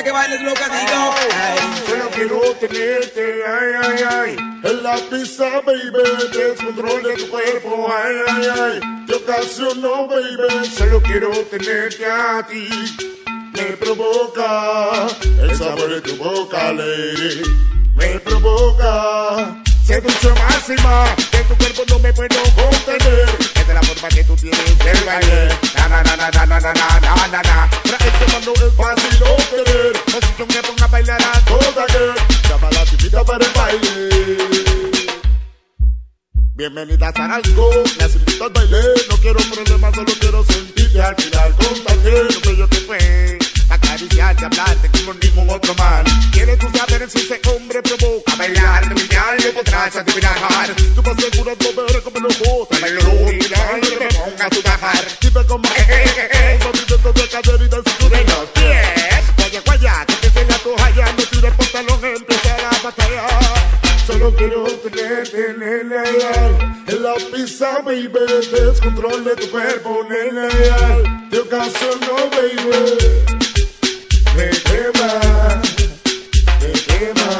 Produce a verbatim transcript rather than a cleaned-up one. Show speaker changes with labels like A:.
A: que bailes loca, digo.
B: Solo quiero tenerte, ay, ay, ay. En la pista, baby, descontrol de tu cuerpo, ay, ay, ay. Te ocasiono, baby, solo quiero tenerte a ti. Me provoca el sabor de tu boca, lady. Me provoca seducción máxima, de tu cuerpo no me puedo contener. Es de la forma que tú tienes del baile. Na na na na na na na na na na. Para ese mano es fácil obtener. Así que me ponga a bailar a toda girl. Llama a la chiquita para el baile. Bienvenidas a Algo, las invito al baile. No quiero problemas, solo quiero sentirte. Al final contagié lo bello que fue. Acariciarte, hablarte como ningún otro man. ¿Quieres tú saber si ese hombre provoca? Bailar, brillar, le podrás adivinar. Tú vas seguro de mover como los botas. Bailo, brillar, que me ponga a tu bajar. Dime como eh, eh, eh, eh. Movimientos de cadera y de cintura en los pies. Guaya, guaya, que te enseña tu jaya. No tires pantalón, empezar a batallar. Solo quiero tenerte, nene, en la pista, baby. Descontrol de tu cuerpo, nene. Te ocasiono, baby. Me quema, me quema.